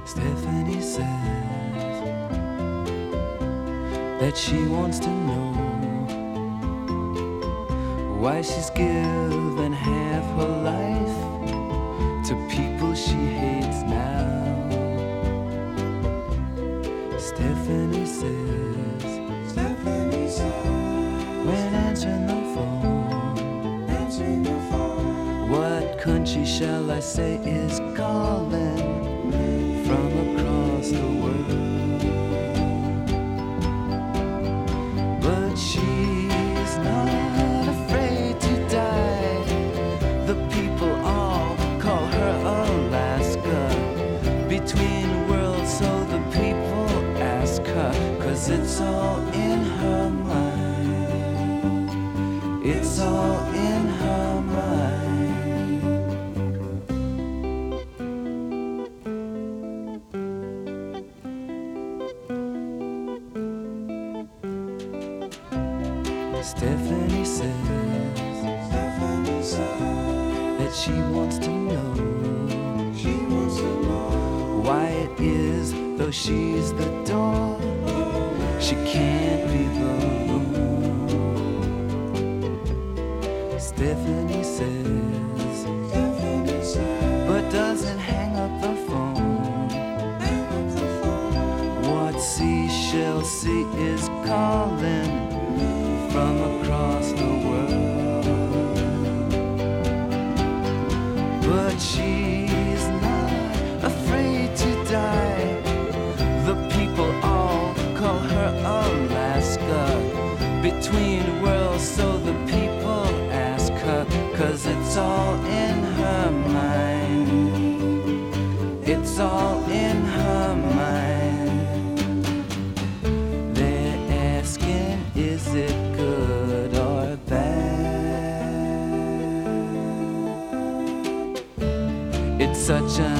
Stephanie says that she wants to know why she's given half her life to people she hates now. Stephanie says when answering the phone, what country shall I say is calling from across the world? But she's not afraid to die. The people all call her Alaska, between worlds, so the people ask her, 'cause it's all in her mind. It's all in her mind. Stephanie says that she wants to know why it is, though she's the door, she can't be the room. Stephanie says, but doesn't hang up the phone. What seashell sea is calling from across the world? But she's not afraid to die. The people all call her Alaska, between worlds, so the people ask her, 'cause it's all in her mind. It's all in her mind. They're asking, is it good or bad? It's such an